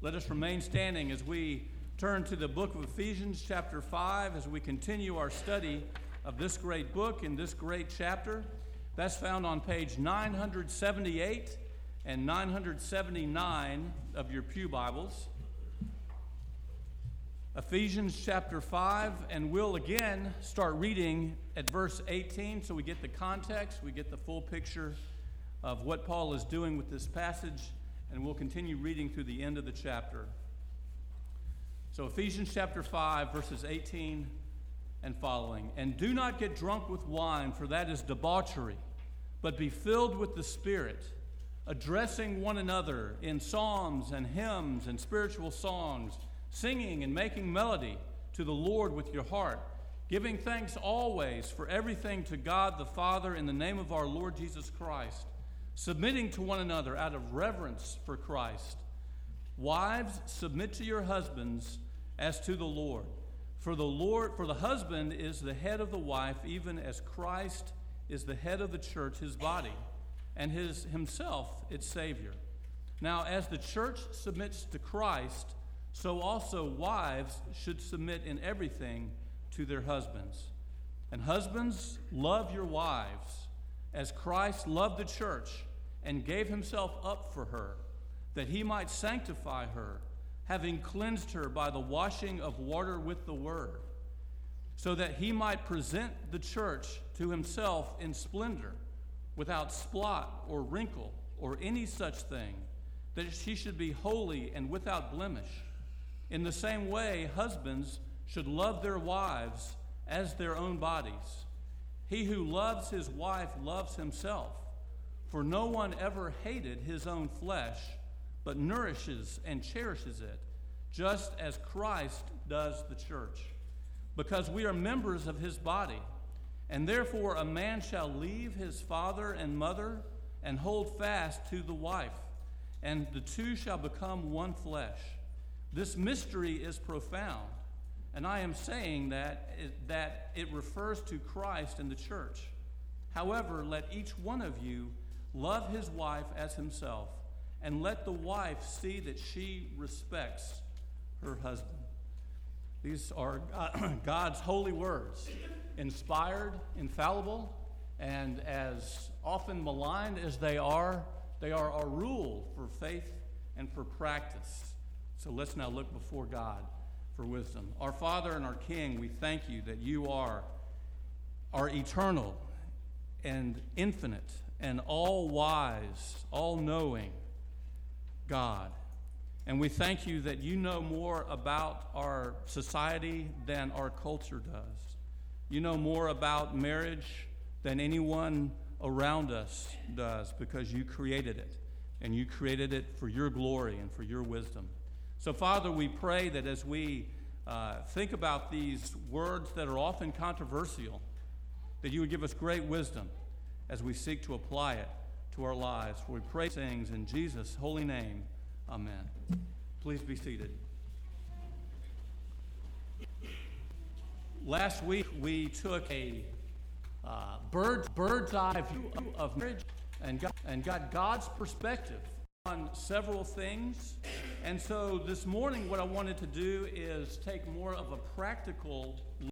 Let us remain standing as we turn to the book of Ephesians chapter 5 as we continue our study of this great book in this great chapter. That's found on page 978 and 979 of your pew Bibles. Ephesians chapter 5, and we'll again start reading at verse 18 so we get the context, we get the full picture of what Paul is doing with this passage, and we'll continue reading through the end of the chapter. So Ephesians chapter 5, verses 18 and following. And do not get drunk with wine, for that is debauchery, but be filled with the Spirit, addressing one another in psalms and hymns and spiritual songs, singing and making melody to the Lord with your heart, giving thanks always for everything to God the Father in the name of our Lord Jesus Christ, submitting to one another out of reverence for Christ. Wives, submit to your husbands as to the Lord. For the husband is the head of the wife, even as Christ is the head of the church, his body, and himself its Savior. Now, as the church submits to Christ, so also wives should submit in everything to their husbands. And husbands, love your wives, as Christ loved the church and gave himself up for her, that he might sanctify her, having cleansed her by the washing of water with the word, so that he might present the church to himself in splendor, without spot or wrinkle or any such thing, that she should be holy and without blemish. In the same way, husbands should love their wives as their own bodies. He who loves his wife loves himself, for no one ever hated his own flesh, but nourishes and cherishes it, just as Christ does the church, because we are members of his body. And therefore a man shall leave his father and mother and hold fast to the wife, and the two shall become one flesh. This mystery is profound, and I am saying that it refers to Christ and the church. However, let each one of you love his wife as himself, and let the wife see that she respects her husband. These are God's holy words, inspired, infallible, and as often maligned as they are our rule for faith and for practice. So let's now look before God for wisdom. Our Father and our King, we thank you that you are eternal and infinite and all-wise, all-knowing God. And we thank you that you know more about our society than our culture does. You know more about marriage than anyone around us does, because you created it, and you created it for your glory and for your wisdom. So, Father, we pray that as we think about these words that are often controversial, that you would give us great wisdom as we seek to apply it to our lives. For we pray things in Jesus' holy name. Amen. Please be seated. Last week we took a bird's eye view of marriage and got God's perspective on several things. And so this morning what I wanted to do is take more of a practical